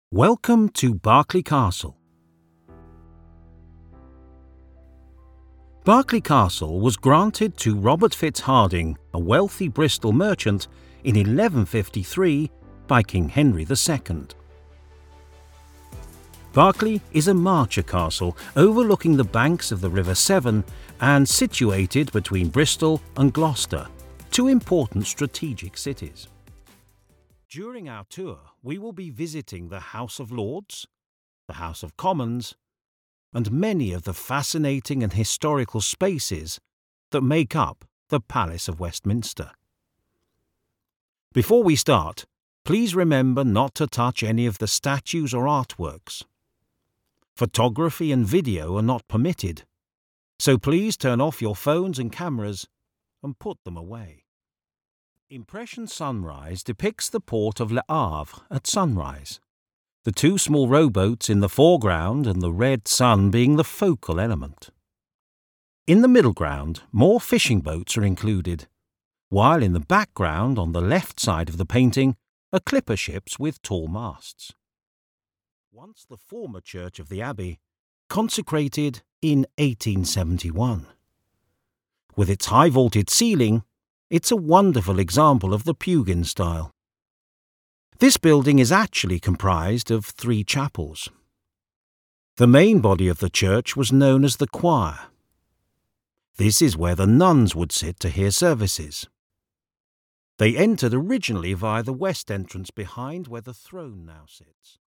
Welcome to Berkeley Castle. Berkeley Castle was granted to Robert FitzHarding, a wealthy Bristol merchant, in 1153 by King Henry II. Berkeley is a marcher castle overlooking the banks of the River Severn and situated between Bristol and Gloucester, two important strategic cities. During our tour, we will be visiting the House of Lords, the House of Commons, and many of the fascinating and historical spaces that make up the Palace of Westminster. Before we start, please remember not to touch any of the statues or artworks. Photography and video are not permitted, so please turn off your phones and cameras and put them away. Impression Sunrise depicts the port of Le Havre at sunrise, the two small rowboats in the foreground and the red sun being the focal element. In the middle ground, more fishing boats are included, while in the background on the left side of the painting are clipper ships with tall masts. Once the former church of the Abbey, consecrated in 1871. With its high vaulted ceiling, it's a wonderful example of the Pugin style. This building is actually comprised of 3 chapels. The main body of the church was known as the choir. This is where the nuns would sit to hear services. They entered originally via the west entrance behind where the throne now sits.